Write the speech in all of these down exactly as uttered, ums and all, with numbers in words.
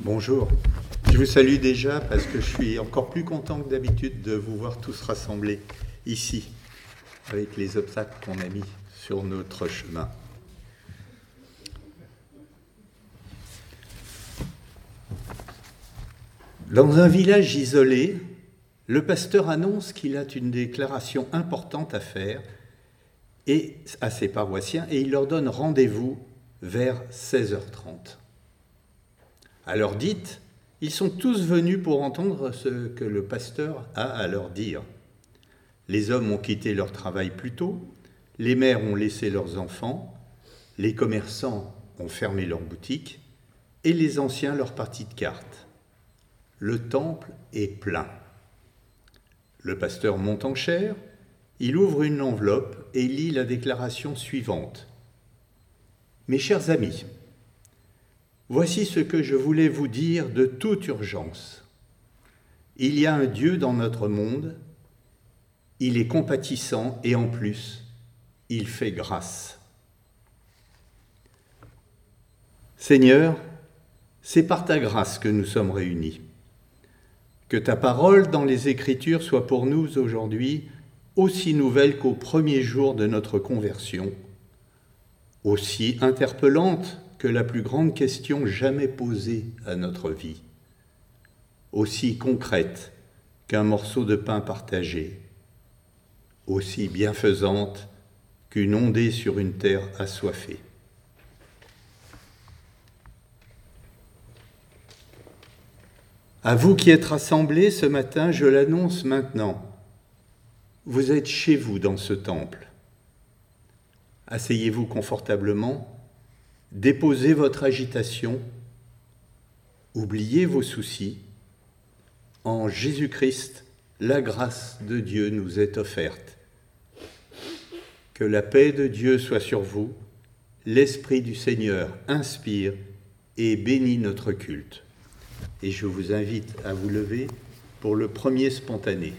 Bonjour, je vous salue déjà parce que je suis encore plus content que d'habitude de vous voir tous rassemblés ici, avec les obstacles qu'on a mis sur notre chemin. Dans un village isolé, le pasteur annonce qu'il a une déclaration importante à faire et à ses paroissiens et il leur donne rendez-vous vers seize heures trente. À l'heure dite, ils sont tous venus pour entendre ce que le pasteur a à leur dire. Les hommes ont quitté leur travail plus tôt, les mères ont laissé leurs enfants, les commerçants ont fermé leurs boutiques et les anciens leur partie de cartes. Le temple est plein. Le pasteur monte en chaire, il ouvre une enveloppe et lit la déclaration suivante. « Mes chers amis, voici ce que je voulais vous dire de toute urgence. Il y a un Dieu dans notre monde, il est compatissant et en plus, il fait grâce. Seigneur, c'est par ta grâce que nous sommes réunis. Que ta parole dans les Écritures soit pour nous aujourd'hui aussi nouvelle qu'au premier jour de notre conversion, aussi interpellante que la plus grande question jamais posée à notre vie, aussi concrète qu'un morceau de pain partagé, aussi bienfaisante qu'une ondée sur une terre assoiffée. À vous qui êtes rassemblés ce matin, je l'annonce maintenant. Vous êtes chez vous dans ce temple. Asseyez-vous confortablement, déposez votre agitation, oubliez vos soucis. En Jésus-Christ, la grâce de Dieu nous est offerte. Que la paix de Dieu soit sur vous, l'Esprit du Seigneur inspire et bénit notre culte. Et je vous invite à vous lever pour le premier spontané.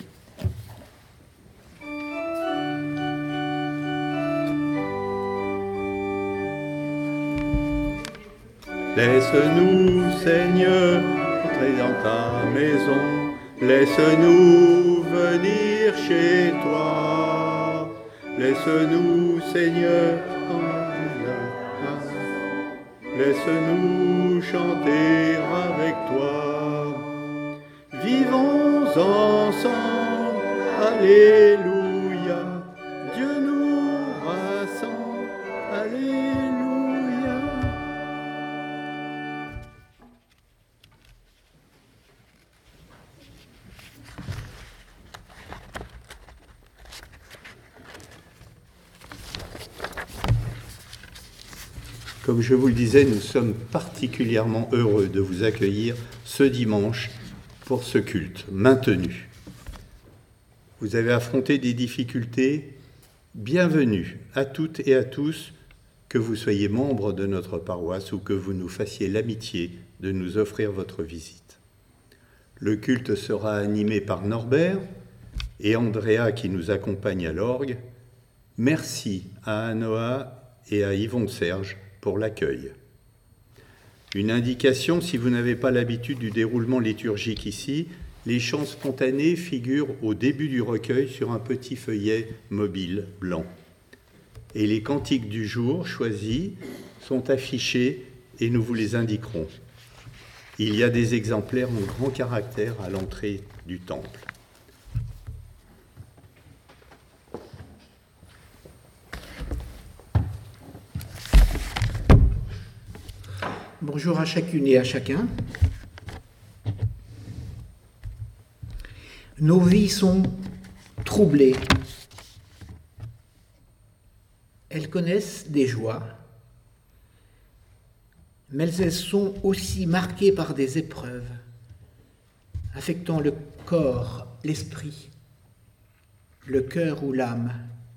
Laisse-nous, Seigneur, entrer dans ta maison. Laisse-nous venir chez toi. Laisse-nous, Seigneur, laisse-nous chanter avec toi. Vivons ensemble, alléluia. Dieu nous rassemble, alléluia. Comme je vous le disais, nous sommes particulièrement heureux de vous accueillir ce dimanche pour ce culte maintenu. Vous avez affronté des difficultés, bienvenue à toutes et à tous, que vous soyez membres de notre paroisse ou que vous nous fassiez l'amitié de nous offrir votre visite. Le culte sera animé par Norbert et Andrea qui nous accompagnent à l'orgue. Merci à Anoa et à Yvon Serge pour l'accueil. Une indication, si vous n'avez pas l'habitude du déroulement liturgique ici, les chants spontanés figurent au début du recueil sur un petit feuillet mobile blanc. Et les cantiques du jour choisis sont affichés et nous vous les indiquerons. Il y a des exemplaires en grand caractère à l'entrée du temple. Bonjour à chacune et à chacun. Nos vies sont troublées. Elles connaissent des joies, mais elles sont aussi marquées par des épreuves, affectant le corps, l'esprit, le cœur ou l'âme.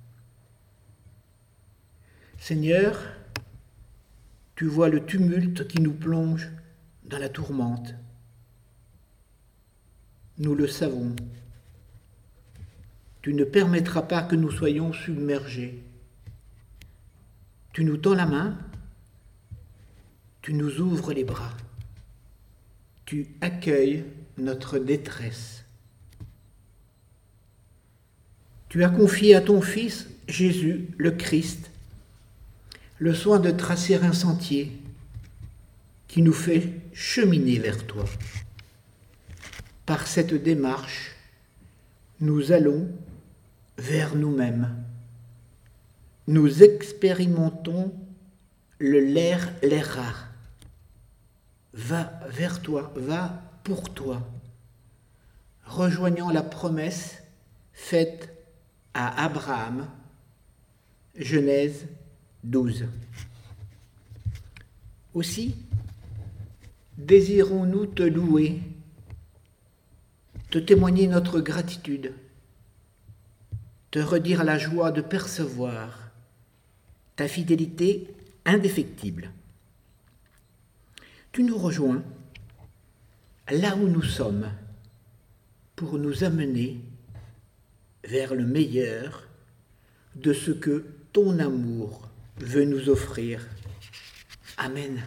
Seigneur, tu vois le tumulte qui nous plonge dans la tourmente. Nous le savons. Tu ne permettras pas que nous soyons submergés. Tu nous tends la main, tu nous ouvres les bras. tu accueilles notre détresse. Tu as confié à ton Fils, Jésus, le Christ, le soin de tracer un sentier qui nous fait cheminer vers toi. Par cette démarche, nous allons vers nous-mêmes. Nous expérimentons le l'air, l'air rare. Va vers toi, va pour toi, rejoignant la promesse faite à Abraham, Genèse douze. Aussi, désirons-nous te louer, te témoigner notre gratitude, te redire la joie de percevoir ta fidélité indéfectible. Tu nous rejoins là où nous sommes pour nous amener vers le meilleur de ce que ton amour veut nous offrir. Amen.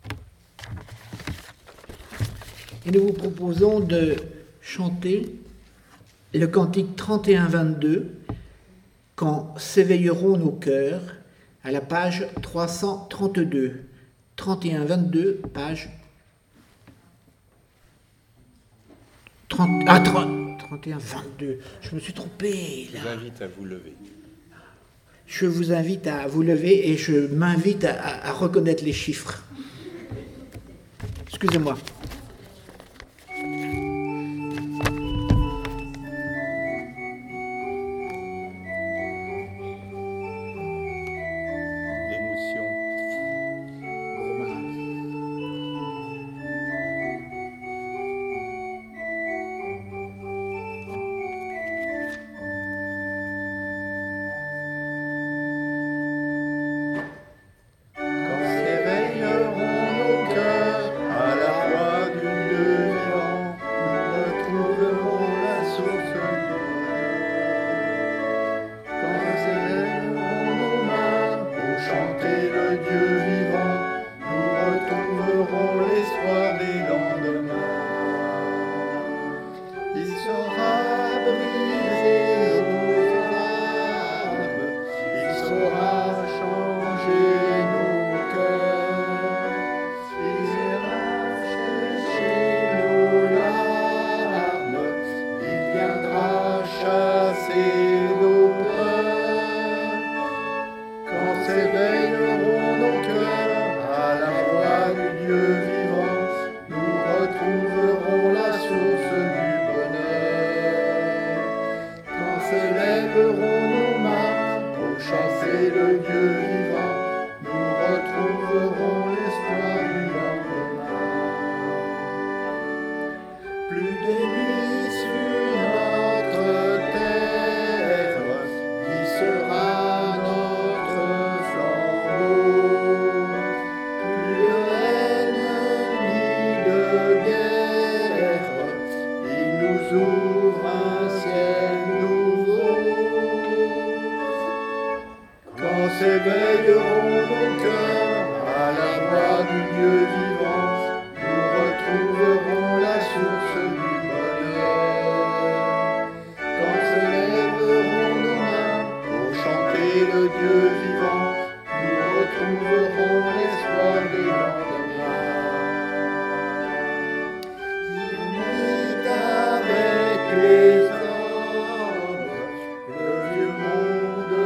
Et nous vous proposons de chanter le cantique trente et un vingt-deux, quand s'éveilleront nos cœurs, à la page trois cent trente-deux. trente et un vingt-deux, page trente, ah, trente, trente et un vingt-deux. Je me suis trompé là. Je vous invite à vous lever. Je vous invite à vous lever et je m'invite à, à, à reconnaître les chiffres. Excusez-moi.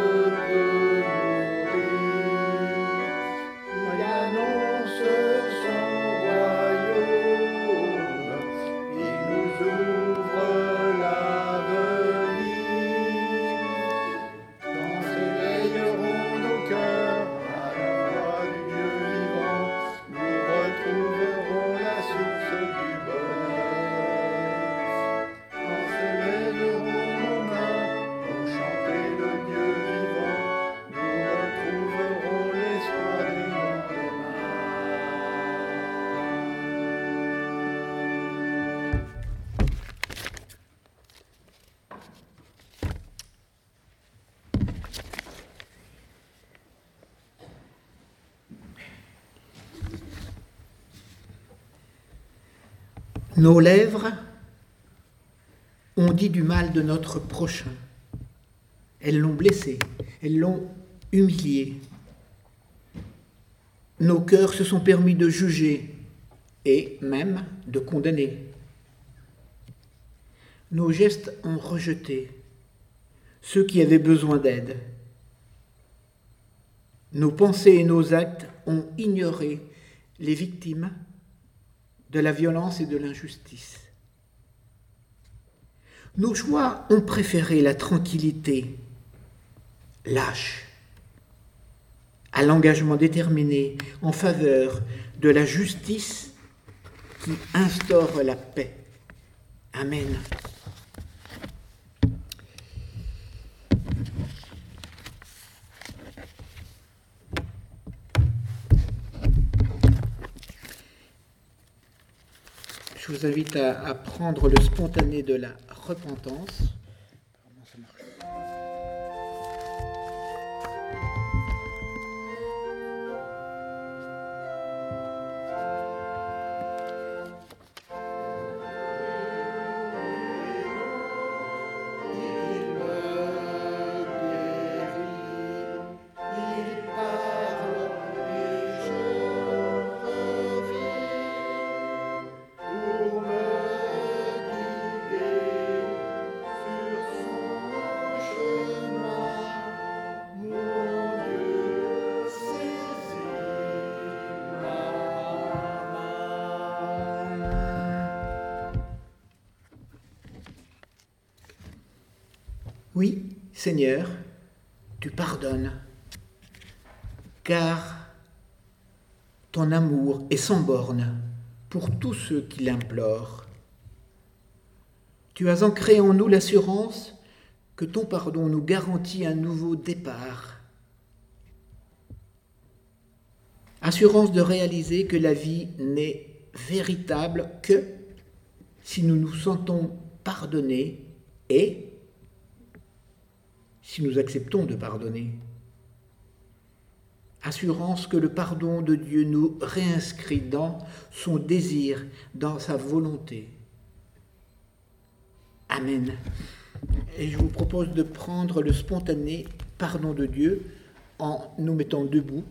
Ce Nos lèvres ont dit du mal de notre prochain. Elles l'ont blessé, elles l'ont humilié. Nos cœurs se sont permis de juger et même de condamner. Nos gestes ont rejeté ceux qui avaient besoin d'aide. Nos pensées et nos actes ont ignoré les victimes de la violence et de l'injustice. Nos choix ont préféré la tranquillité lâche à l'engagement déterminé en faveur de la justice qui instaure la paix. Amen. Je vous invite à, à prendre le spontané de la repentance. Comment ça marche ? Oui, Seigneur, tu pardonnes, car ton amour est sans borne pour tous ceux qui l'implorent. Tu as ancré en nous l'assurance que ton pardon nous garantit un nouveau départ. Assurance de réaliser que la vie n'est véritable que si nous nous sentons pardonnés et si nous acceptons de pardonner. Assurance que le pardon de Dieu nous réinscrit dans son désir, dans sa volonté. Amen. Et je vous propose de prendre le spontané pardon de Dieu en nous mettant debout.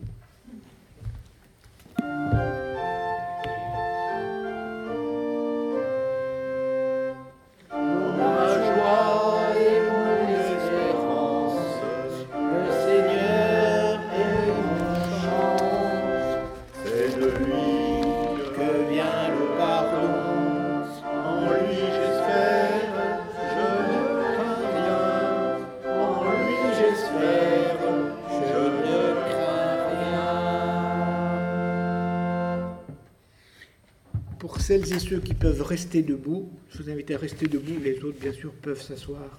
Pour celles et ceux qui peuvent rester debout, je vous invite à rester debout, les autres bien sûr peuvent s'asseoir.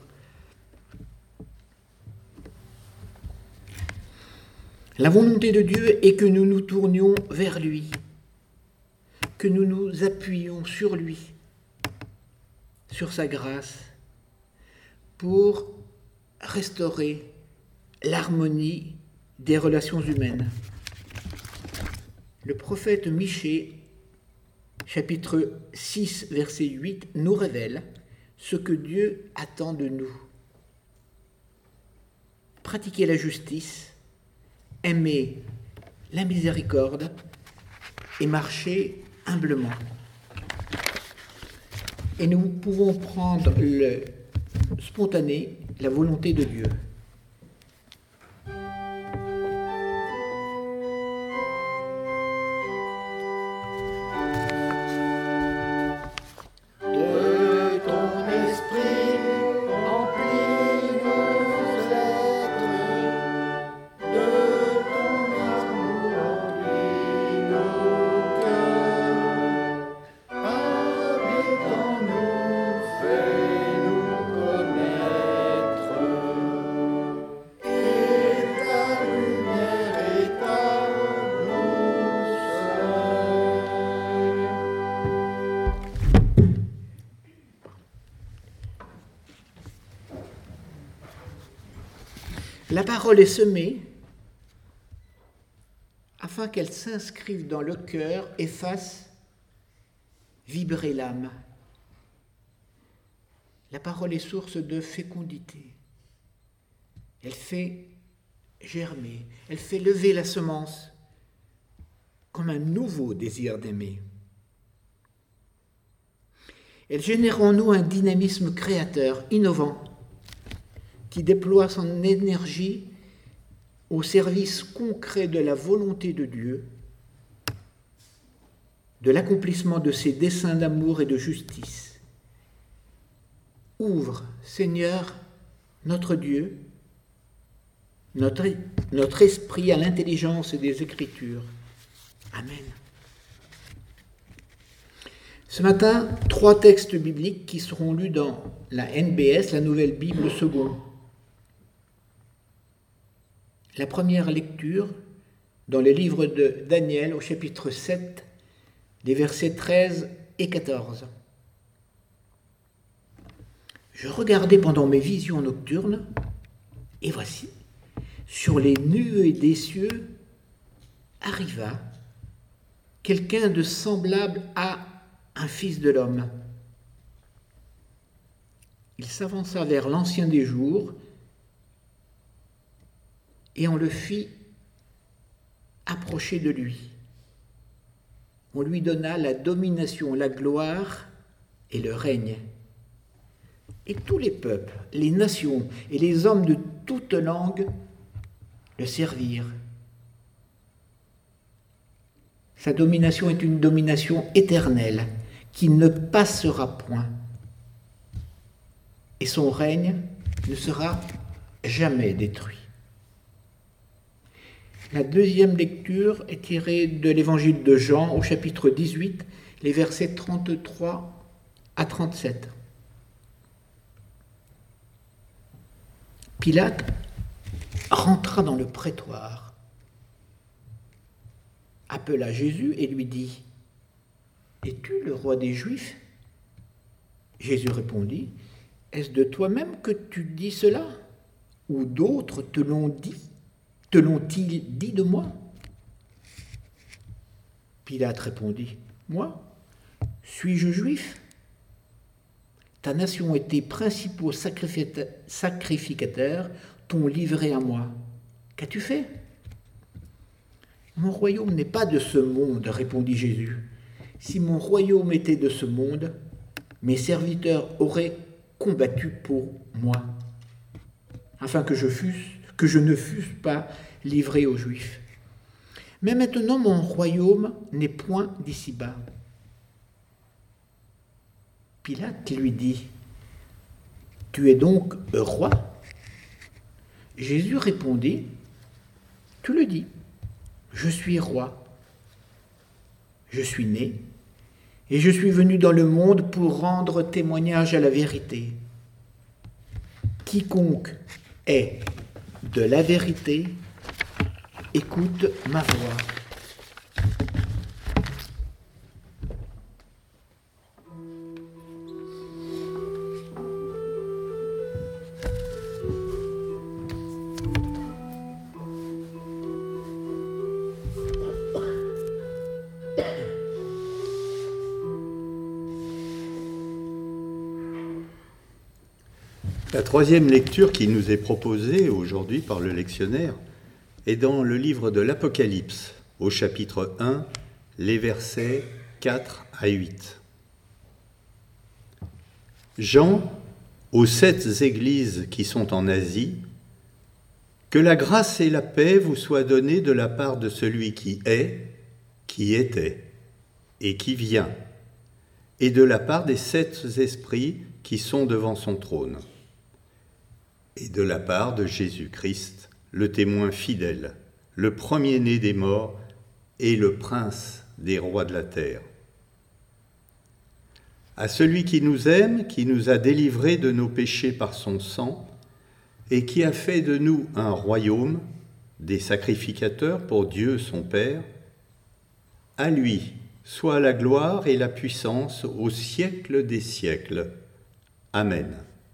La volonté de Dieu est que nous nous tournions vers lui, que nous nous appuyions sur lui, sur sa grâce, pour restaurer l'harmonie des relations humaines. Le prophète Michée, chapitre six, verset huit, nous révèle ce que Dieu attend de nous. Pratiquer la justice, aimer la miséricorde et marcher humblement. Et nous pouvons prendre le spontané, la volonté de Dieu. La parole est semée afin qu'elle s'inscrive dans le cœur et fasse vibrer l'âme. La parole est source de fécondité. Elle fait germer, elle fait lever la semence comme un nouveau désir d'aimer. Elle génère en nous un dynamisme créateur, innovant, qui déploie son énergie au service concret de la volonté de Dieu, de l'accomplissement de ses desseins d'amour et de justice. Ouvre, Seigneur, notre Dieu, notre, notre esprit à l'intelligence des Écritures. Amen. Ce matin, trois textes bibliques qui seront lus dans la N B S, la Nouvelle Bible seconde. La première lecture dans le livre de Daniel au chapitre sept, les versets treize et quatorze. Je regardais pendant mes visions nocturnes, et voici, sur les nuées des cieux, arriva quelqu'un de semblable à un fils de l'homme. Il s'avança vers l'Ancien des jours, et on le fit approcher de lui. On lui donna la domination, la gloire et le règne. Et tous les peuples, les nations et les hommes de toute langue le servirent. Sa domination est une domination éternelle qui ne passera point. Et son règne ne sera jamais détruit. La deuxième lecture est tirée de l'évangile de Jean au chapitre dix-huit, les versets trente-trois à trente-sept. Pilate rentra dans le prétoire, appela Jésus et lui dit : « Es-tu le roi des Juifs ? » Jésus répondit : « Est-ce de toi-même que tu dis cela ? Ou d'autres te l'ont dit ? Te l'ont-ils dit de moi ? » Pilate répondit : « Moi ? Suis-je juif ? Ta nation et tes principaux sacrificateurs t'ont livré à moi. Qu'as-tu fait ? » « Mon royaume n'est pas de ce monde, répondit Jésus. Si mon royaume était de ce monde, mes serviteurs auraient combattu pour moi, afin que je, fusse, que je ne fusse pas livré aux Juifs. Mais maintenant mon royaume n'est point d'ici-bas. » Pilate lui dit : « Tu es donc roi ? » Jésus répondit : « Tu le dis. Je suis roi. Je suis né, et je suis venu dans le monde pour rendre témoignage à la vérité. Quiconque est de la vérité, écoute ma voix. » La troisième lecture qui nous est proposée aujourd'hui par le lectionnaire est dans le livre de l'Apocalypse, au chapitre un, les versets quatre à huit. Jean, aux sept églises qui sont en Asie, que la grâce et la paix vous soient données de la part de celui qui est, qui était et qui vient, et de la part des sept esprits qui sont devant son trône, et de la part de Jésus-Christ, le témoin fidèle, le premier-né des morts et le prince des rois de la terre. À celui qui nous aime, qui nous a délivrés de nos péchés par son sang, et qui a fait de nous un royaume, des sacrificateurs pour Dieu son Père, à lui soit la gloire et la puissance au siècle des siècles. Amen.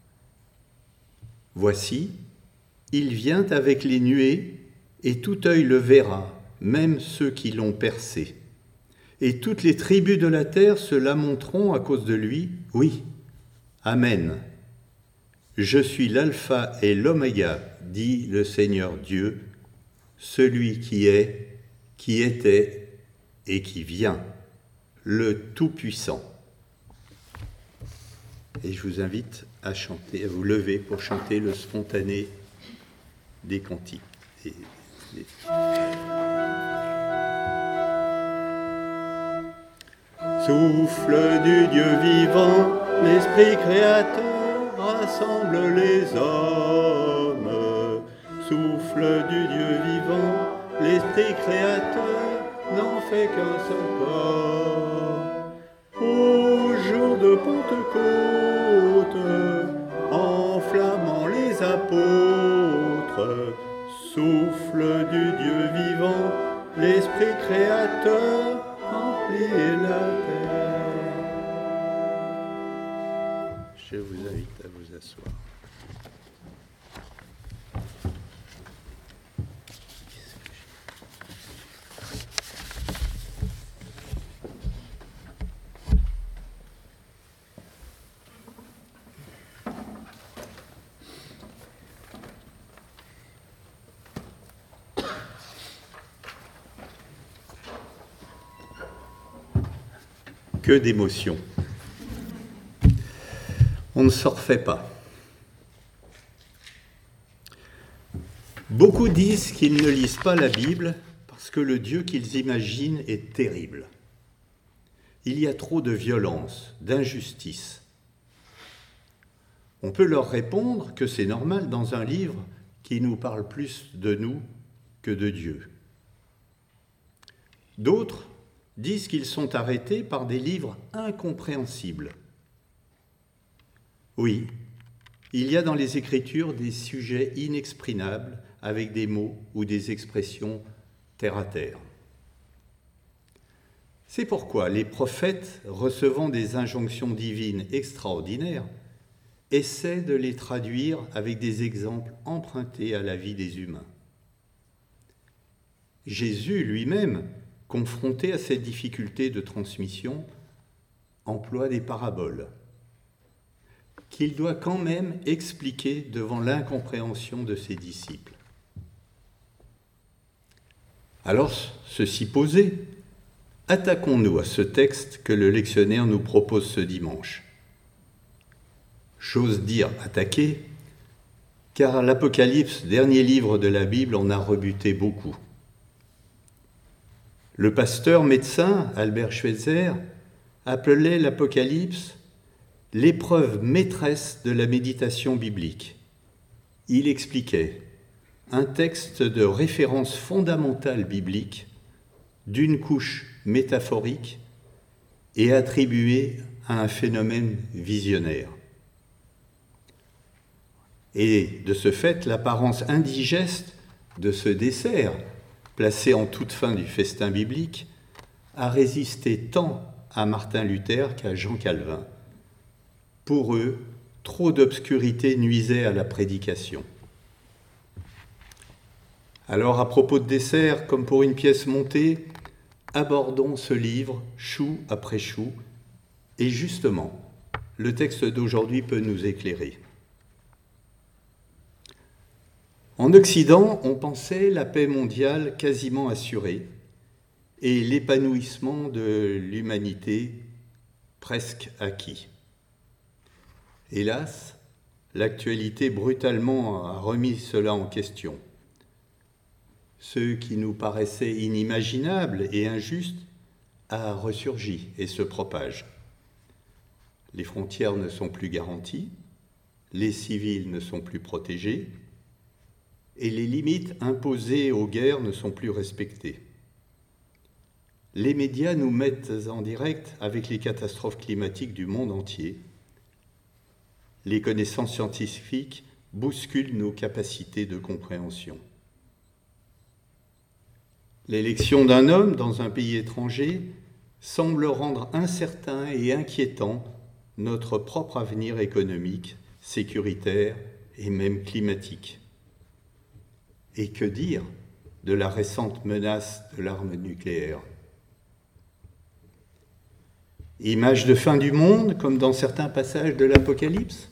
Voici, il vient avec les nuées, et tout œil le verra, même ceux qui l'ont percé. et toutes les tribus de la terre se lamenteront à cause de lui. Oui, Amen. Je suis l'alpha et l'oméga, dit le Seigneur Dieu, celui qui est, qui était et qui vient, le Tout-Puissant. Et je vous invite à chanter, à vous lever pour chanter le spontané des cantiques. Et les... Souffle du Dieu vivant, l'Esprit créateur rassemble les hommes. Souffle du Dieu vivant, l'Esprit créateur n'en fait qu'un seul corps. Au jour de Pentecôte, enflammant les apôtres, souffle du Dieu vivant, l'Esprit créateur remplit la terre. Je vous invite à vous asseoir. Que d'émotions. On ne s'en refait pas. Beaucoup disent qu'ils ne lisent pas la Bible parce que le Dieu qu'ils imaginent est terrible. Il y a trop de violence, d'injustice. On peut leur répondre que c'est normal dans un livre qui nous parle plus de nous que de Dieu. D'autres disent qu'ils sont arrêtés par des livres incompréhensibles. Oui, il y a dans les Écritures des sujets inexprimables avec des mots ou des expressions terre à terre. C'est pourquoi les prophètes, recevant des injonctions divines extraordinaires, essaient de les traduire avec des exemples empruntés à la vie des humains. Jésus lui-même, confronté à cette difficulté de transmission, emploie des paraboles qu'il doit quand même expliquer devant l'incompréhension de ses disciples. Alors, ceci posé, attaquons-nous à ce texte que le lectionnaire nous propose ce dimanche. J'ose dire attaquer, car l'Apocalypse, dernier livre de la Bible, en a rebuté beaucoup. Le pasteur médecin Albert Schweitzer appelait l'Apocalypse l'épreuve maîtresse de la méditation biblique. Il expliquait un texte de référence fondamentale biblique d'une couche métaphorique et attribué à un phénomène visionnaire. Et de ce fait, l'apparence indigeste de ce dessert, placé en toute fin du festin biblique, a résisté tant à Martin Luther qu'à Jean Calvin. Pour eux, trop d'obscurité nuisait à la prédication. Alors, à propos de dessert, comme pour une pièce montée, abordons ce livre, chou après chou, et justement, le texte d'aujourd'hui peut nous éclairer. En Occident, on pensait la paix mondiale quasiment assurée et l'épanouissement de l'humanité presque acquis. Hélas, l'actualité brutalement a remis cela en question. Ce qui nous paraissait inimaginable et injuste a ressurgi et se propage. Les frontières ne sont plus garanties, les civils ne sont plus protégés, et les limites imposées aux guerres ne sont plus respectées. Les médias nous mettent en direct avec les catastrophes climatiques du monde entier. Les connaissances scientifiques bousculent nos capacités de compréhension. L'élection d'un homme dans un pays étranger semble rendre incertain et inquiétant notre propre avenir économique, sécuritaire et même climatique. Et que dire de la récente menace de l'arme nucléaire ? Image de fin du monde, comme dans certains passages de l'Apocalypse.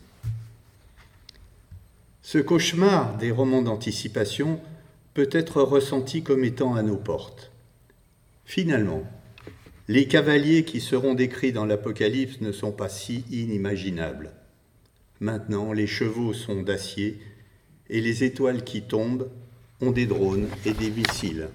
Ce cauchemar des romans d'anticipation peut être ressenti comme étant à nos portes. Finalement, les cavaliers qui seront décrits dans l'Apocalypse ne sont pas si inimaginables. Maintenant, les chevaux sont d'acier et les étoiles qui tombent ont des drones et des missiles.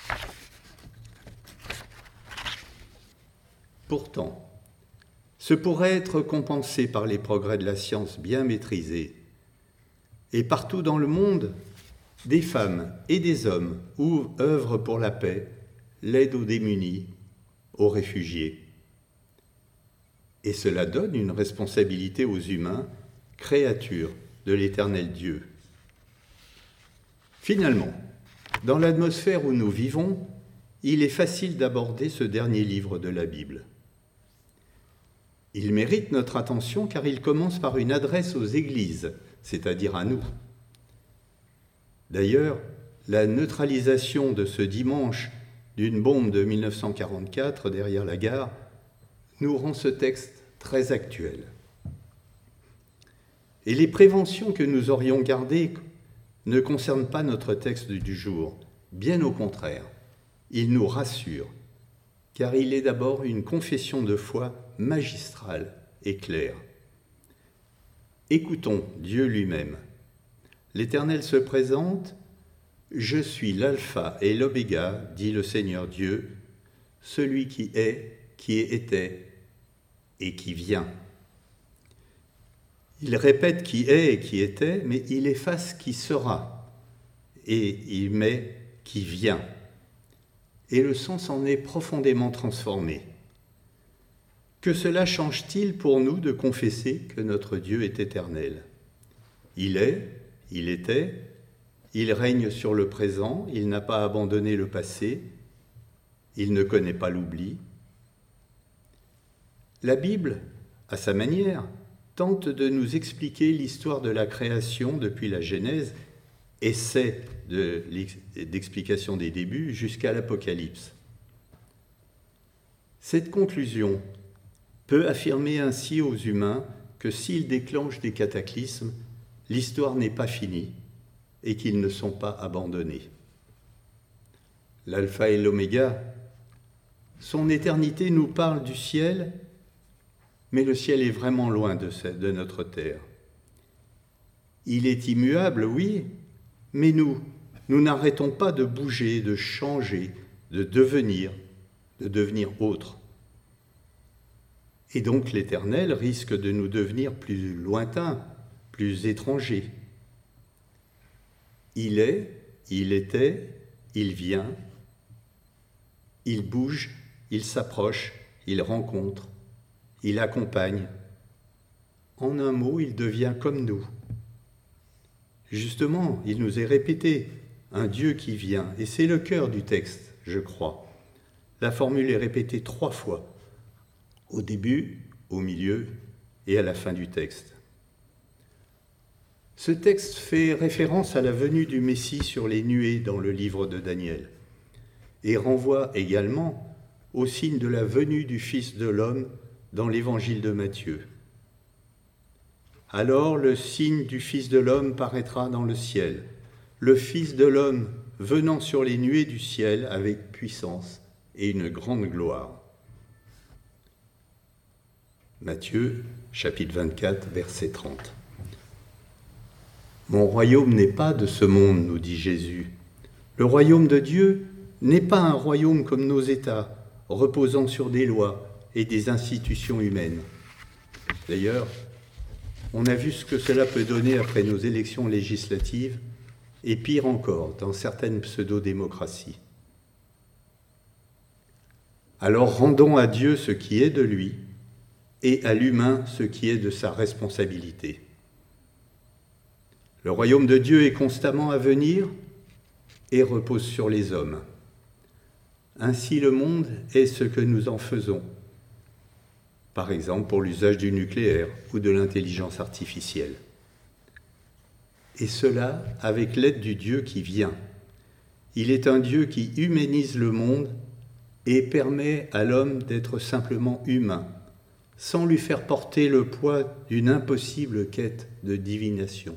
Pourtant, ce pourrait être compensé par les progrès de la science bien maîtrisés. Et partout dans le monde, des femmes et des hommes œuvrent pour la paix, l'aide aux démunis, aux réfugiés. Et cela donne une responsabilité aux humains, créatures de l'Éternel Dieu. Finalement, dans l'atmosphère où nous vivons, il est facile d'aborder ce dernier livre de la Bible. Il mérite notre attention car il commence par une adresse aux églises, c'est-à-dire à nous. D'ailleurs, la neutralisation de ce dimanche d'une bombe de mille neuf cent quarante-quatre derrière la gare nous rend ce texte très actuel. Et les préventions que nous aurions gardées ne concernent pas notre texte du jour, bien au contraire, il nous rassure, car il est d'abord une confession de foi magistrale et claire. Écoutons Dieu lui-même. L'Éternel se présente, « Je suis l'alpha et l'oméga, dit le Seigneur Dieu, celui qui est, qui était et qui vient. » Il répète qui est et qui était, mais il efface qui sera, et il met qui vient. Et le sens en est profondément transformé. Que cela change-t-il pour nous de confesser que notre Dieu est éternel ? Il est, il était, il règne sur le présent, il n'a pas abandonné le passé, il ne connaît pas l'oubli. La Bible, à sa manière, tente de nous expliquer l'histoire de la création depuis la Genèse, essai de, d'explication des débuts jusqu'à l'Apocalypse. Cette conclusion peut affirmer ainsi aux humains que s'ils déclenchent des cataclysmes, l'histoire n'est pas finie et qu'ils ne sont pas abandonnés. L'alpha et l'oméga, son éternité nous parle du ciel, mais le ciel est vraiment loin de, de notre terre. Il est immuable, oui, mais nous, nous n'arrêtons pas de bouger, de changer, de devenir, de devenir autre. Et donc l'Éternel risque de nous devenir plus lointains, plus étrangers. Il est, il était, il vient, il bouge, il s'approche, il rencontre, il accompagne. En un mot, il devient comme nous. Justement, il nous est répété, un Dieu qui vient, et c'est le cœur du texte, je crois. La formule est répétée trois fois, au début, au milieu et à la fin du texte. Ce texte fait référence à la venue du Messie sur les nuées dans le livre de Daniel et renvoie également au signe de la venue du Fils de l'homme dans l'évangile de Matthieu. Alors le signe du Fils de l'homme paraîtra dans le ciel, le Fils de l'homme venant sur les nuées du ciel avec puissance et une grande gloire. Matthieu, chapitre vingt-quatre, verset trente. « Mon royaume n'est pas de ce monde, nous dit Jésus. Le royaume de Dieu n'est pas un royaume comme nos États, reposant sur des lois et des institutions humaines. D'ailleurs, on a vu ce que cela peut donner après nos élections législatives, et pire encore, dans certaines pseudo-démocraties. Alors rendons à Dieu ce qui est de lui, et à l'humain ce qui est de sa responsabilité. Le royaume de Dieu est constamment à venir et repose sur les hommes. Ainsi le monde est ce que nous en faisons, par exemple pour l'usage du nucléaire ou de l'intelligence artificielle. Et cela avec l'aide du Dieu qui vient. Il est un Dieu qui humanise le monde et permet à l'homme d'être simplement humain, sans lui faire porter le poids d'une impossible quête de divination,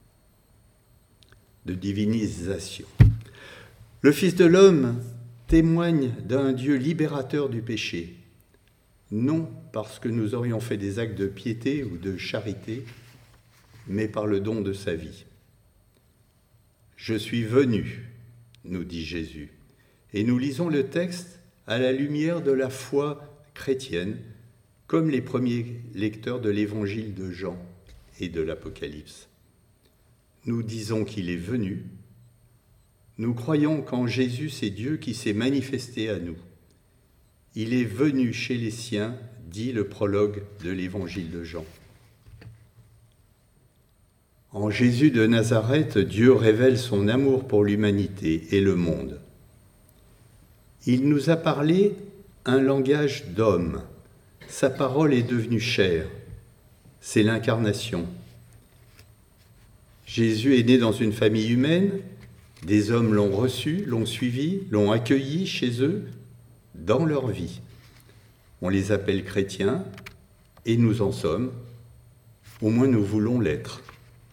de divinisation. Le Fils de l'homme témoigne d'un Dieu libérateur du péché, non parce que nous aurions fait des actes de piété ou de charité, mais par le don de sa vie. « Je suis venu », nous dit Jésus, et nous lisons le texte à la lumière de la foi chrétienne, comme les premiers lecteurs de l'évangile de Jean et de l'Apocalypse. Nous disons qu'il est venu. Nous croyons qu'en Jésus, c'est Dieu qui s'est manifesté à nous. Il est venu chez les siens, dit le prologue de l'évangile de Jean. En Jésus de Nazareth, Dieu révèle son amour pour l'humanité et le monde. Il nous a parlé un langage d'homme. Sa parole est devenue chair. C'est l'incarnation. Jésus est né dans une famille humaine. Des hommes l'ont reçu, l'ont suivi, l'ont accueilli chez eux dans leur vie. On les appelle chrétiens et nous en sommes. Au moins nous voulons l'être.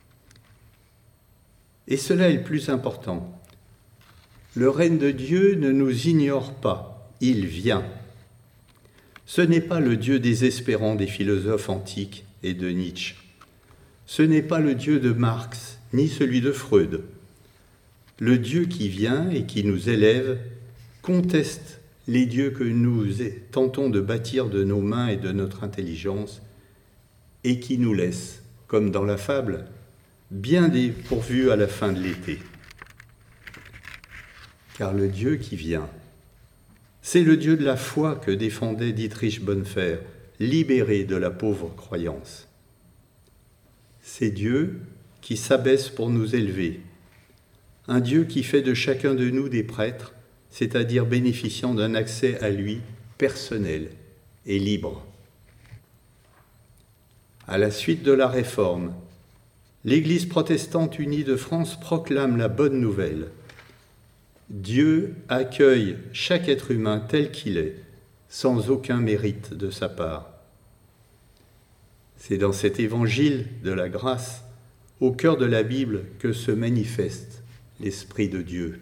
Et cela est le plus important. Le règne de Dieu ne nous ignore pas, il vient. Ce n'est pas le Dieu désespérant des philosophes antiques et de Nietzsche. Ce n'est pas le Dieu de Marx, ni celui de Freud. Le Dieu qui vient et qui nous élève conteste les dieux que nous tentons de bâtir de nos mains et de notre intelligence et qui nous laisse, comme dans la fable, bien dépourvus à la fin de l'été. Car le Dieu qui vient, c'est le Dieu de la foi que défendait Dietrich Bonhoeffer, libéré de la pauvre croyance. C'est Dieu qui s'abaisse pour nous élever, un Dieu qui fait de chacun de nous des prêtres, c'est-à-dire bénéficiant d'un accès à lui personnel et libre. À la suite de la Réforme, l'Église protestante unie de France proclame la bonne nouvelle. Dieu accueille chaque être humain tel qu'il est, sans aucun mérite de sa part. C'est dans cet évangile de la grâce, au cœur de la Bible, que se manifeste l'Esprit de Dieu.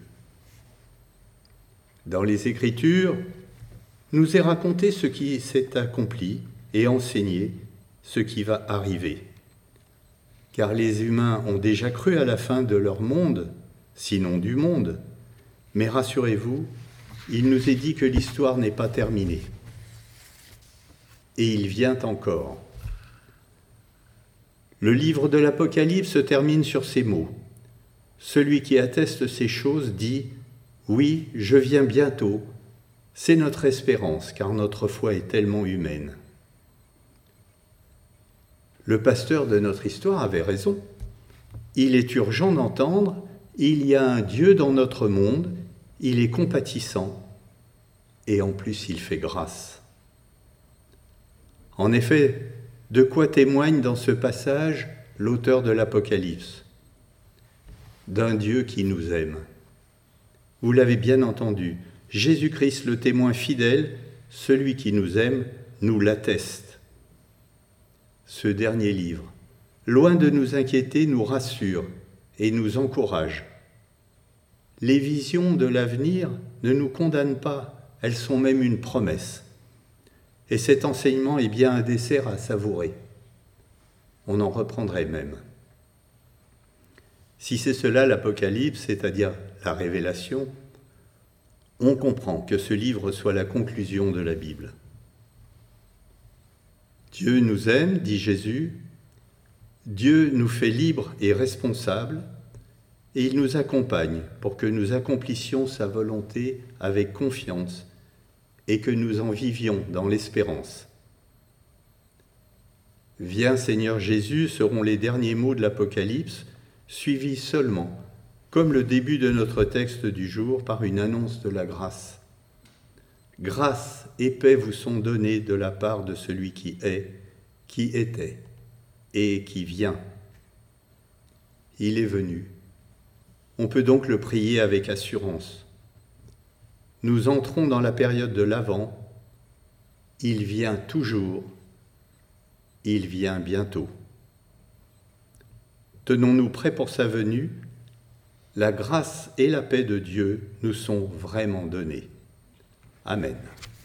Dans les Écritures, nous est raconté ce qui s'est accompli et enseigné ce qui va arriver. Car les humains ont déjà cru à la fin de leur monde, sinon du monde. Mais rassurez-vous, il nous est dit que l'histoire n'est pas terminée. Et il vient encore. Le livre de l'Apocalypse se termine sur ces mots. Celui qui atteste ces choses dit « Oui, je viens bientôt ». C'est notre espérance, car notre foi est tellement humaine. Le pasteur de notre histoire avait raison. Il est urgent d'entendre « Il y a un Dieu dans notre monde, il est compatissant et en plus il fait grâce ». En effet, de quoi témoigne dans ce passage l'auteur de l'Apocalypse ? D'un Dieu qui nous aime. Vous l'avez bien entendu, Jésus-Christ, le témoin fidèle, celui qui nous aime, nous l'atteste. Ce dernier livre, loin de nous inquiéter, nous rassure et nous encourage. Les visions de l'avenir ne nous condamnent pas, elles sont même une promesse. Et cet enseignement est bien un dessert à savourer. On en reprendrait même. Si c'est cela l'Apocalypse, c'est-à-dire la révélation, on comprend que ce livre soit la conclusion de la Bible. Dieu nous aime, dit Jésus, Dieu nous fait libres et responsables, et il nous accompagne pour que nous accomplissions sa volonté avec confiance et que nous en vivions dans l'espérance. Viens Seigneur Jésus seront les derniers mots de l'Apocalypse, suivis seulement, comme le début de notre texte du jour, par une annonce de la grâce. Grâce et paix vous sont données de la part de celui qui est, qui était et qui vient. Il est venu. On peut donc le prier avec assurance. Nous entrons dans la période de l'Avent. Il vient toujours il vient bientôt. Tenons-nous prêts pour sa venue. La grâce et la paix de Dieu nous sont vraiment données. Amen.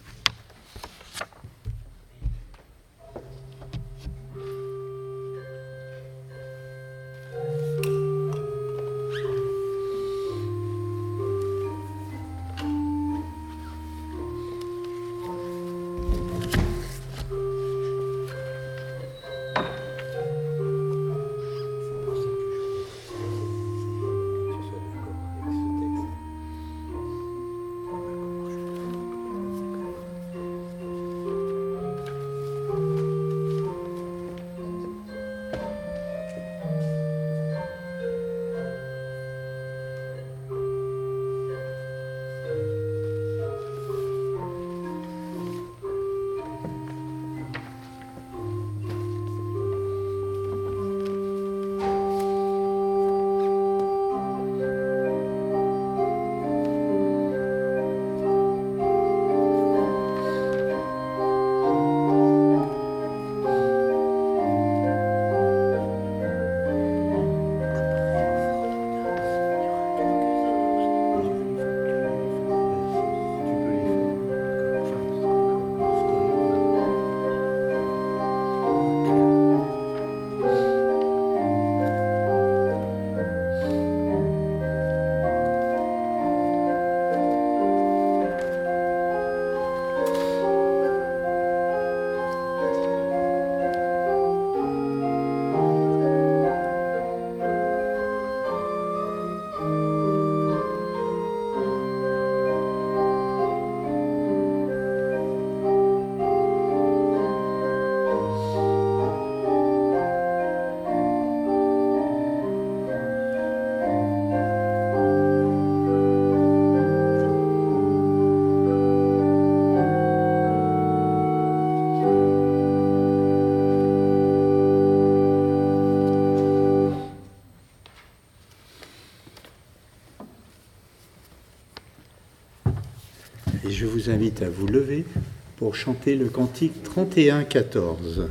Et je vous invite à vous lever pour chanter le cantique trente et un quatorze,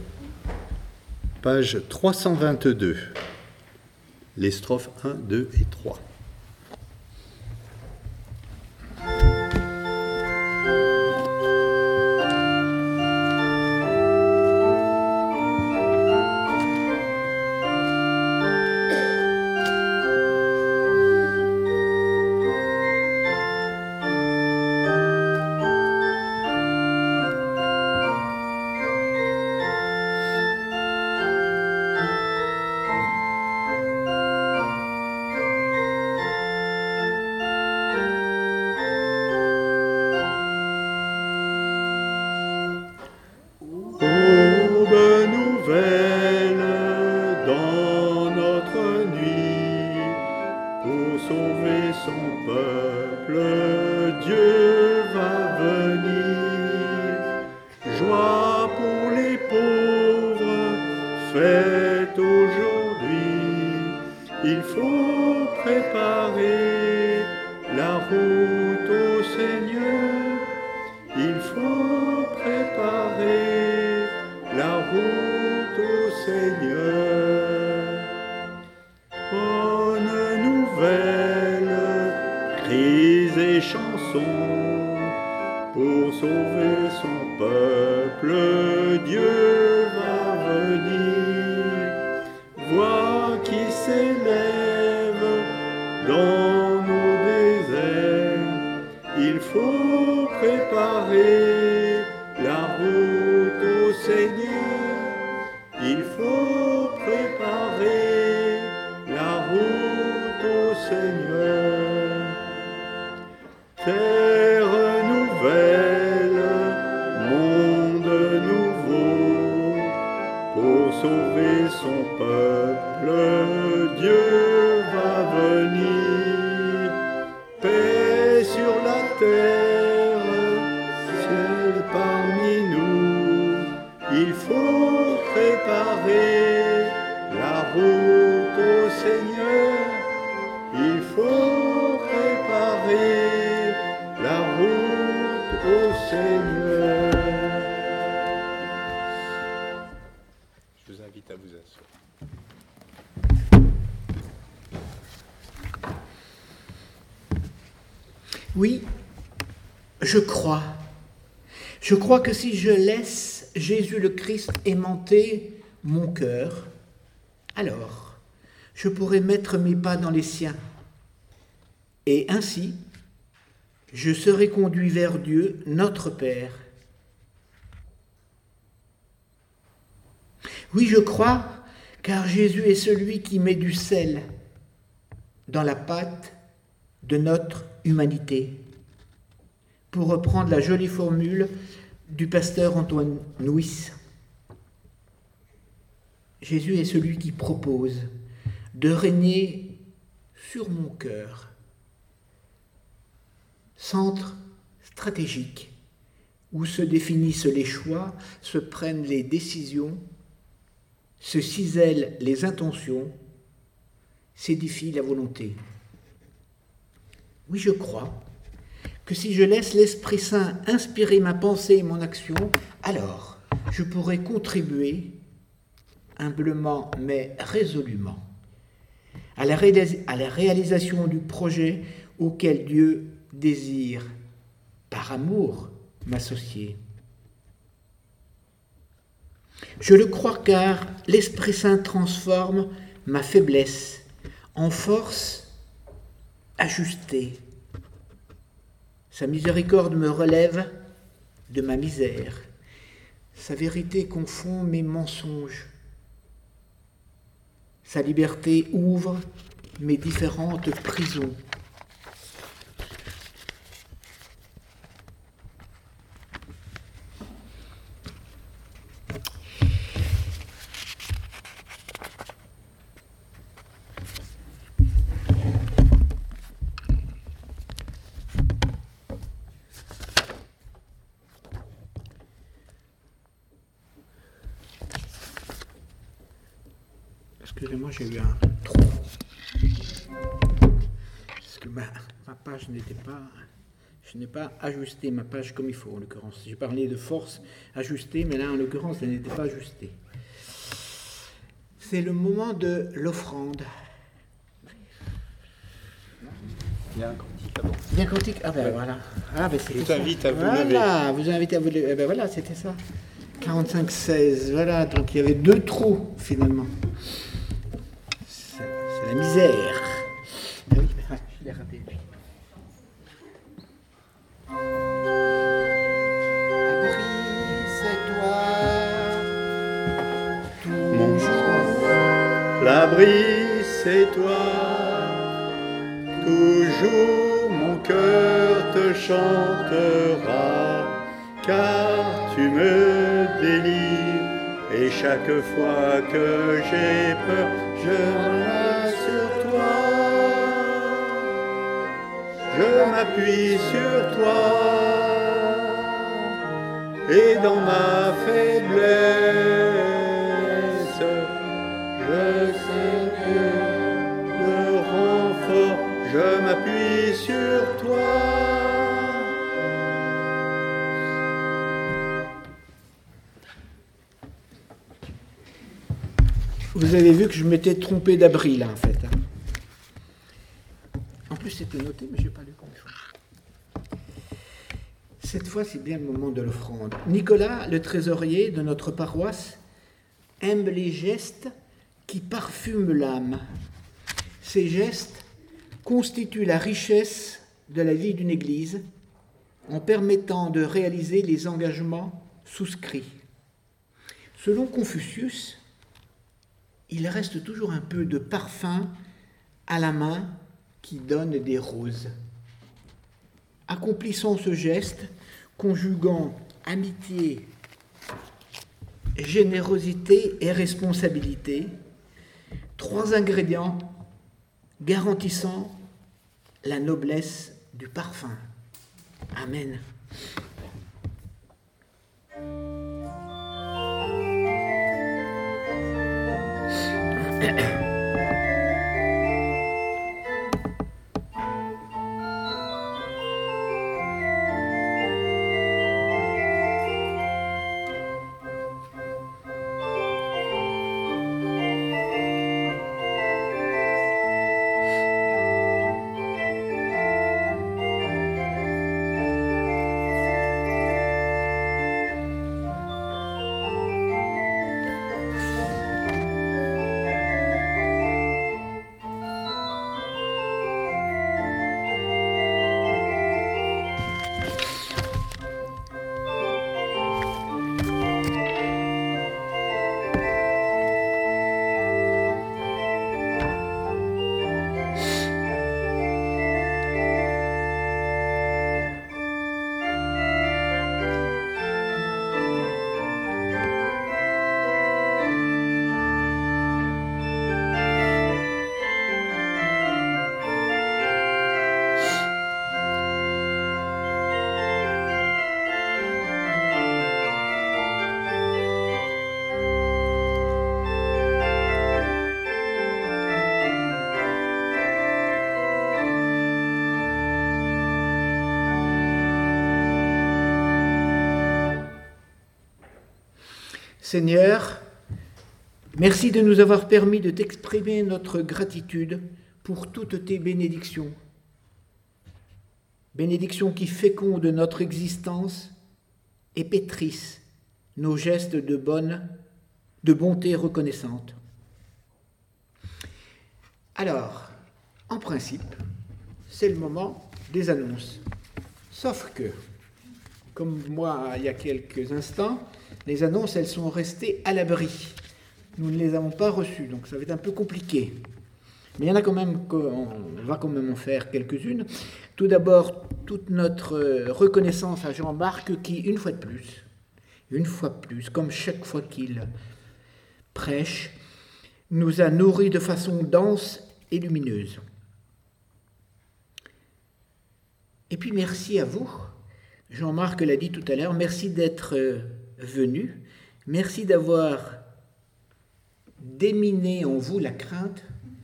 page trois cent vingt-deux, les strophes un, deux et trois. Oui, je crois. Je crois que si je laisse Jésus le Christ aimanter mon cœur, alors je pourrai mettre mes pas dans les siens. Et ainsi, je serai conduit vers Dieu, notre Père. Oui, je crois, car Jésus est celui qui met du sel dans la pâte de notre humanité. Pour reprendre la jolie formule du pasteur Antoine Nuis, Jésus est celui qui propose de régner sur mon cœur. Centre stratégique où se définissent les choix, se prennent les décisions, se cisèlent les intentions, s'édifie la volonté. Oui, je crois que si je laisse l'Esprit Saint inspirer ma pensée et mon action, alors je pourrai contribuer, humblement mais résolument, à la, ré- à la réalisation du projet auquel Dieu désire, par amour, m'associer. Je le crois car l'Esprit Saint transforme ma faiblesse en force ajustée. Sa miséricorde me relève de ma misère. Sa vérité confond mes mensonges. Sa liberté ouvre mes différentes prisons. Excusez-moi, j'ai eu un trou. Parce que ma, ma page n'était pas... Je n'ai pas ajusté ma page comme il faut, en l'occurrence. J'ai parlé de force ajustée, mais là, en l'occurrence, elle n'était pas ajustée. C'est le moment de l'offrande. Il y a un cantique avant. Il y a un cantique. Ah ben Ouais. voilà. Ah, ben, Je vous ça. invite à vous Voilà, lever. vous invitez à vous lever. Eh ben voilà, c'était ça. quarante-cinq seize, voilà. Donc il y avait deux trous, finalement. C'est c'est la misère. Ah oui, ah, je l'ai raté. Abri, c'est toi, Mon toujours. L'abri, c'est toi. Toujours mon cœur te chantera, car tu me délivres. Et chaque fois que j'ai peur, je reviens sur toi. Je m'appuie sur toi. Et dans ma faiblesse, je sais que le renfort, je m'appuie sur toi. Vous avez vu que je m'étais trompé d'abri, là, en fait. Hein. En plus, c'était noté, mais je n'ai pas lu comme il faut. Cette fois, c'est bien le moment de l'offrande. Nicolas, le trésorier de notre paroisse, aime les gestes qui parfument l'âme. Ces gestes constituent la richesse de la vie d'une Église en permettant de réaliser les engagements souscrits. Selon Confucius, il reste toujours un peu de parfum à la main qui donne des roses. Accomplissons ce geste, conjuguant amitié, générosité et responsabilité, trois ingrédients garantissant la noblesse du parfum. Amen. Seigneur, merci de nous avoir permis de t'exprimer notre gratitude pour toutes tes bénédictions. Bénédictions qui fécondent notre existence et pétrissent nos gestes de bonne, de bonté reconnaissante. Alors, en principe, c'est le moment des annonces. Sauf que, comme moi il y a quelques instants, les annonces, elles sont restées à l'abri. Nous ne les avons pas reçues, donc ça va être un peu compliqué. Mais il y en a quand même, on va quand même en faire quelques-unes. Tout d'abord, toute notre reconnaissance à Jean-Marc qui, une fois de plus, une fois de plus, comme chaque fois qu'il prêche, nous a nourris de façon dense et lumineuse. Et puis merci à vous. Jean-Marc l'a dit tout à l'heure, merci d'être venu, merci d'avoir déminé en vous la crainte.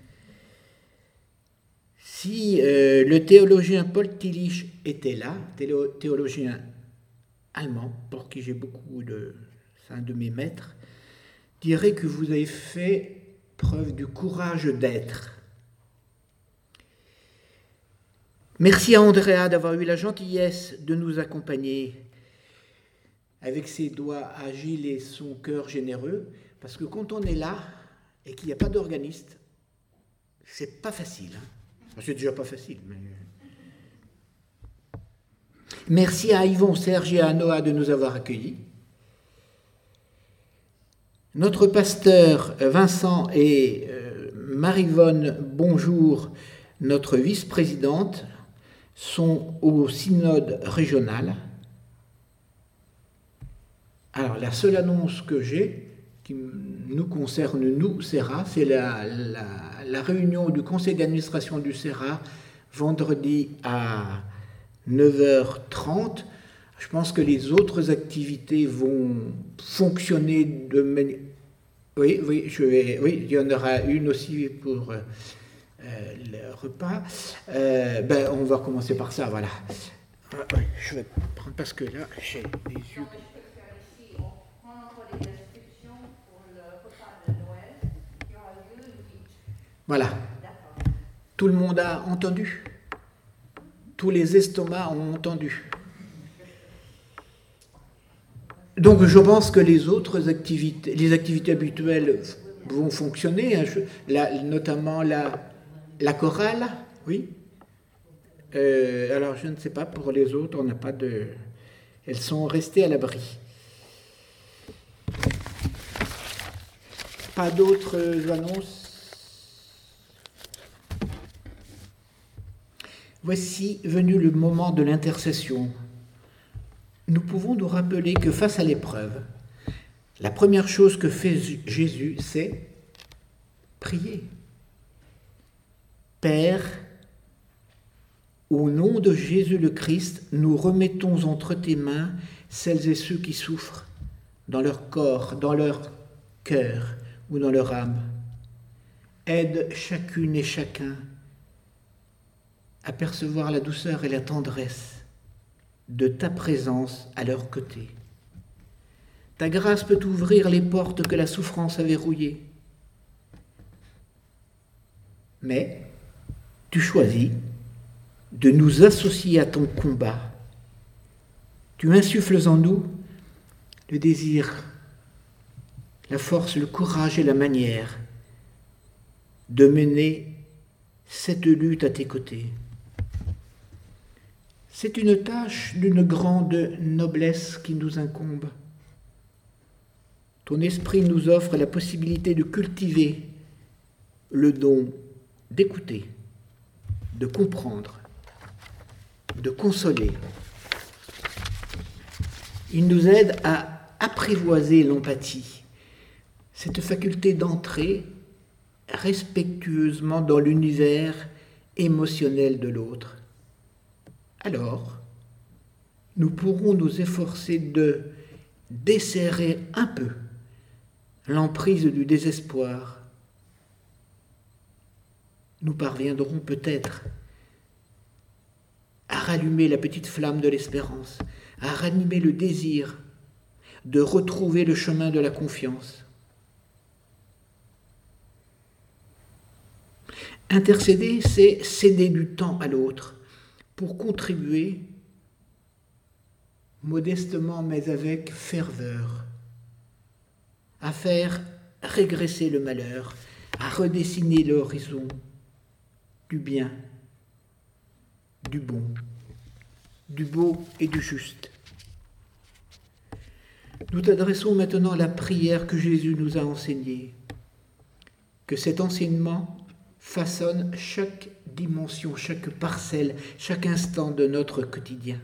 Si euh, le théologien Paul Tillich était là, théologien allemand, pour qui j'ai beaucoup de... c'est un de mes maîtres, dirait que vous avez fait preuve du courage d'être. Merci à Andrea d'avoir eu la gentillesse de nous accompagner avec ses doigts agiles et son cœur généreux, parce que quand on est là et qu'il n'y a pas d'organiste, c'est pas facile. Hein. C'est déjà pas facile. Mais... Merci à Yvon, Serge et à Noah de nous avoir accueillis. Notre pasteur Vincent et euh, Marie-Vonne Bonjour, notre vice-présidente, sont au synode régional. Alors, la seule annonce que j'ai, qui nous concerne, nous, Serra, c'est la, la, la réunion du conseil d'administration du Serra, vendredi à neuf heures trente. Je pense que les autres activités vont fonctionner de manière... Oui, oui, je vais... oui, il y en aura une aussi pour... Euh, Euh, le repas, euh, ben, on va commencer par ça, voilà. Euh, ouais, je vais prendre parce que là, j'ai les yeux. Non, mais je peux le faire ici. On prend encore les inscriptions pour le repas de Noël qui aura lieu le huit. Voilà. D'accord. Tout le monde a entendu. Tous les estomacs ont entendu. Donc, je pense que les autres activités, les activités habituelles vont fonctionner, hein, je, la, notamment la. La chorale, oui. Euh, alors, je ne sais pas, pour les autres, on n'a pas de... Elles sont restées à l'abri. Pas d'autres annonces. Voici venu le moment de l'intercession. Nous pouvons nous rappeler que face à l'épreuve, la première chose que fait Jésus, c'est prier. Père, au nom de Jésus le Christ, nous remettons entre tes mains celles et ceux qui souffrent dans leur corps, dans leur cœur ou dans leur âme. Aide chacune et chacun à percevoir la douceur et la tendresse de ta présence à leur côté. Ta grâce peut ouvrir les portes que la souffrance a verrouillées. Mais tu choisis de nous associer à ton combat. Tu insuffles en nous le désir, la force, le courage et la manière de mener cette lutte à tes côtés. C'est une tâche d'une grande noblesse qui nous incombe. Ton esprit nous offre la possibilité de cultiver le don d'écouter, de comprendre, de consoler. Il nous aide à apprivoiser l'empathie, cette faculté d'entrer respectueusement dans l'univers émotionnel de l'autre. Alors, nous pourrons nous efforcer de desserrer un peu l'emprise du désespoir. Nous parviendrons peut-être à rallumer la petite flamme de l'espérance, à ranimer le désir de retrouver le chemin de la confiance. Intercéder, c'est céder du temps à l'autre pour contribuer modestement mais avec ferveur à faire régresser le malheur, à redessiner l'horizon du bien, du bon, du beau et du juste. Nous adressons maintenant la prière que Jésus nous a enseignée. Que cet enseignement façonne chaque dimension, chaque parcelle, chaque instant de notre quotidien.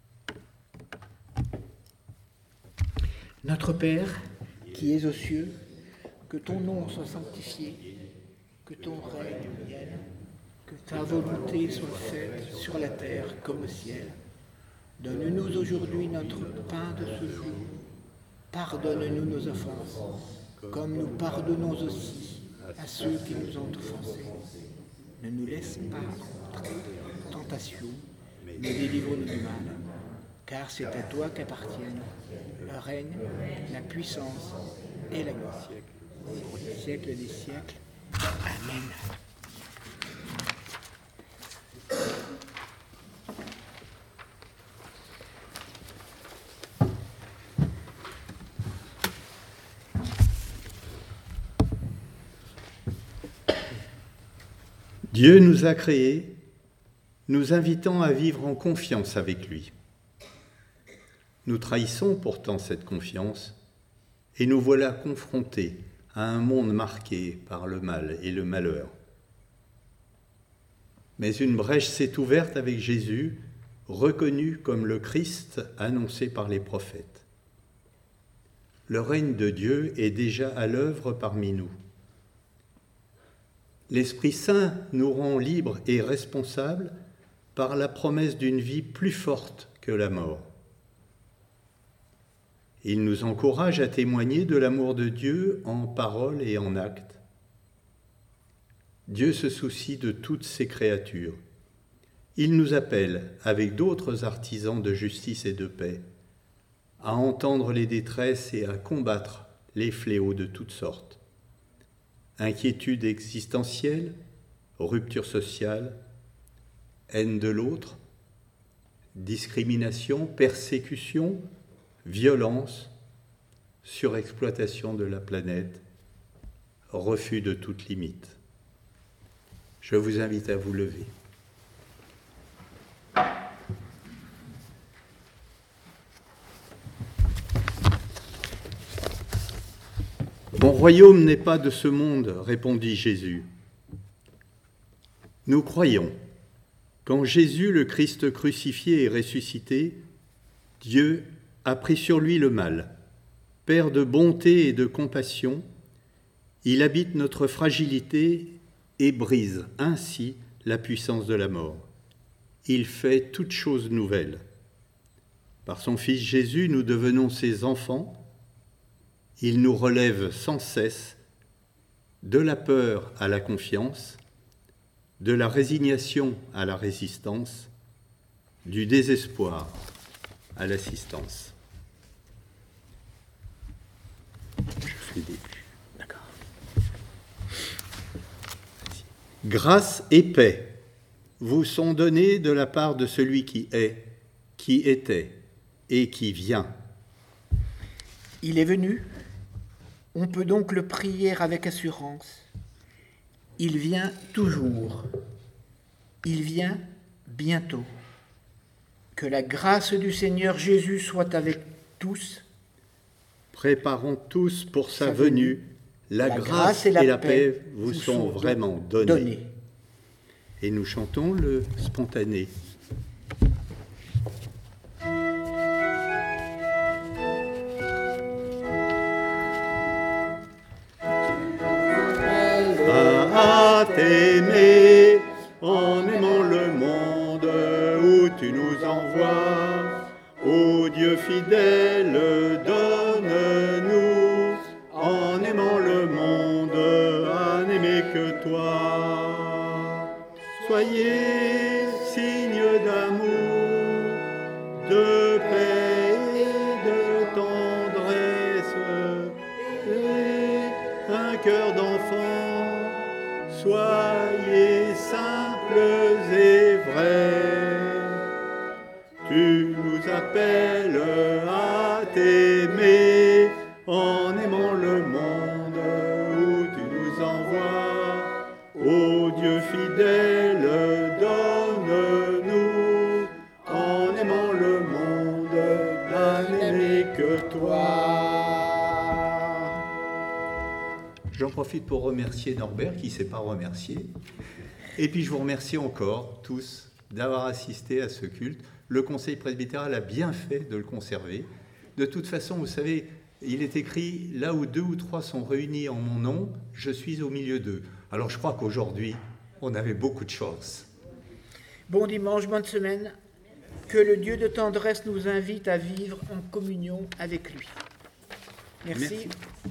Notre Père, qui es aux cieux, que ton nom soit sanctifié, que ton règne vienne, que ta volonté soit faite sur la terre comme au ciel. Donne-nous aujourd'hui notre pain de ce jour. Pardonne-nous nos offenses, comme nous pardonnons aussi à ceux qui nous ont offensés. Ne nous laisse pas entrer en tentation, mais délivre-nous du mal. Car c'est à toi qu'appartiennent le règne, la puissance et la gloire pour les siècles des siècles. Amen. Dieu nous a créés, nous invitant à vivre en confiance avec lui. Nous trahissons pourtant cette confiance et nous voilà confrontés à un monde marqué par le mal et le malheur. Mais une brèche s'est ouverte avec Jésus, reconnu comme le Christ annoncé par les prophètes. Le règne de Dieu est déjà à l'œuvre parmi nous. L'Esprit Saint nous rend libres et responsables par la promesse d'une vie plus forte que la mort. Il nous encourage à témoigner de l'amour de Dieu en parole et en acte. Dieu se soucie de toutes ses créatures. Il nous appelle, avec d'autres artisans de justice et de paix, à entendre les détresses et à combattre les fléaux de toutes sortes. Inquiétude existentielle, rupture sociale, haine de l'autre, discrimination, persécution, violence, surexploitation de la planète, refus de toute limite. Je vous invite à vous lever. Mon royaume n'est pas de ce monde, répondit Jésus. Nous croyons qu'en Jésus, le Christ crucifié et ressuscité, Dieu a pris sur lui le mal. Père de bonté et de compassion, il habite notre fragilité et brise ainsi la puissance de la mort. Il fait toutes choses nouvelles. Par son Fils Jésus, nous devenons ses enfants. Il nous relève sans cesse de la peur à la confiance, de la résignation à la résistance, du désespoir à l'assistance. Je fais le début. D'accord. Grâce et paix vous sont données de la part de celui qui est, qui était et qui vient. Il est venu. On peut donc le prier avec assurance. Il vient toujours. Il vient bientôt. Que la grâce du Seigneur Jésus soit avec tous. Préparons tous pour sa, sa venue. venue. La, la grâce, grâce et la, et la paix, paix vous sont, sont vraiment données. données. Et nous chantons le spontané. T'aimer en aimant le monde où tu nous envoies. Ô Dieu fidèle, donne-nous en aimant le monde à n'aimer que toi. Soyez signe d'amour, de paix et de tendresse. cœur d'enfant, soyez simples et vrais. Tu nous appelles à t'aimer en aimant le monde où tu nous envoies. Ô Dieu fidèle, donne-nous en aimant le monde un aimé que toi. J'en profite pour remercier Norbert qui ne s'est pas remercié. Et puis je vous remercie encore tous d'avoir assisté à ce culte. Le Conseil presbytéral a bien fait de le conserver. De toute façon, vous savez, il est écrit « Là où deux ou trois sont réunis en mon nom, je suis au milieu d'eux ». Alors je crois qu'aujourd'hui, on avait beaucoup de chance. Bon dimanche, bonne semaine. Que le Dieu de tendresse nous invite à vivre en communion avec lui. Merci. Merci.